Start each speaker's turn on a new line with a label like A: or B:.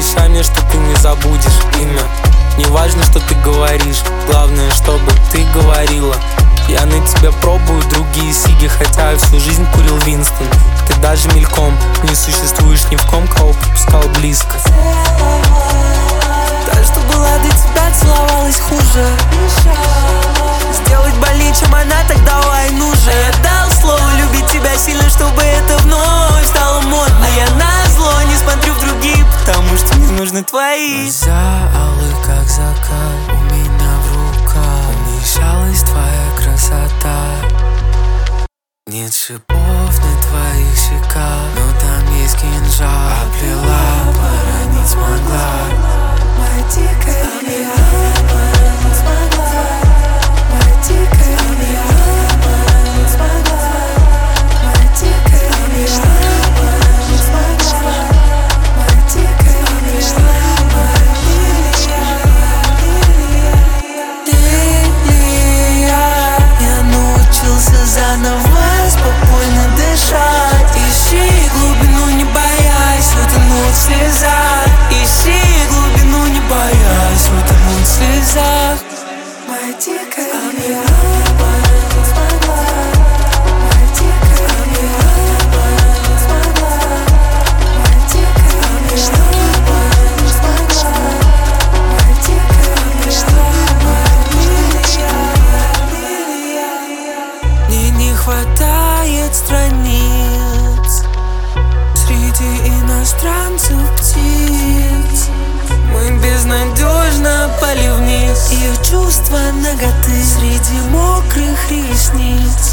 A: Пообещай мне, что ты не забудешь имя. Не важно, что ты говоришь, главное, чтобы ты говорила. Я на тебя пробую другие сиги, хотя я всю жизнь курил Винстон. Ты даже мельком не существуешь ни в ком, кого подпускал близко.
B: Та, что была до тебя, целовалась хуже. Сделать больнее, чем она, так давай, ну же. Я дал слово любить тебя сильно, чтобы это вновь стало модно. А я назло не смотрю в другие, потому что мне нужны твои.
C: Глаза алые, как закат, у меня в руках умещалась твоя красота. Нет шипов на твоих щеках, но там есть кинжал. Оплела, поранить смогла.
B: Моя дикая мечта, поранить смогла. Моя дикая мечта, поранить смогла. Моя дикая мечта, поранить смогла. Моя дикая мечта, лилия. Я научился заново спокойно дышать. Ищи глубину, не боясь утонуть в слезах. Ищи глубину, не боясь утонуть в слезах. Моя дикая мечта, поранить смогла. Моя дикая мечта, поранить смогла. Моя дикая мечта, поранить смогла. Моя дикая мечта, лилия. Мне не хватает страниц среди иностранцев птиц. Мы безнадежно пали вниз. Ее чувства наготы среди мокрых ресниц.